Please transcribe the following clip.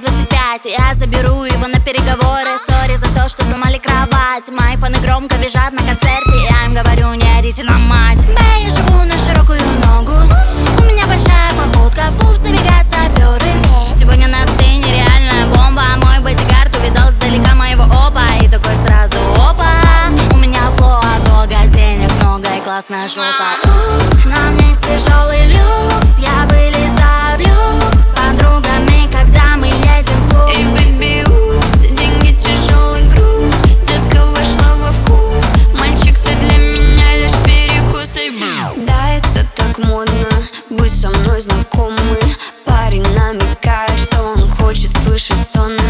25. Я заберу его на переговоры. Сори за то, что сломали кровать. Мои фаны громко визжат на концерте. Я им говорю, не орите на мать. Я живу на широкую ногу. У меня большая походка, в клуб забегают саперы. Сегодня на сцене реальная бомба. Мой бодигард увидал сдалека моего опа. И такой сразу опа. У меня флоу от бога, денег много и классная жопа. Упс, на мне тяжелый люкс. Я вылезаю в люкс с подругами, когда мы едем в клуб. Эй, бэйби, упс, деньги тяжелый груз. Детка вошла во вкус. Мальчик, ты для меня лишь перекус. Эй, да, это так модно быть со мной знакомый. Парень намекает, что он хочет слышать стоны.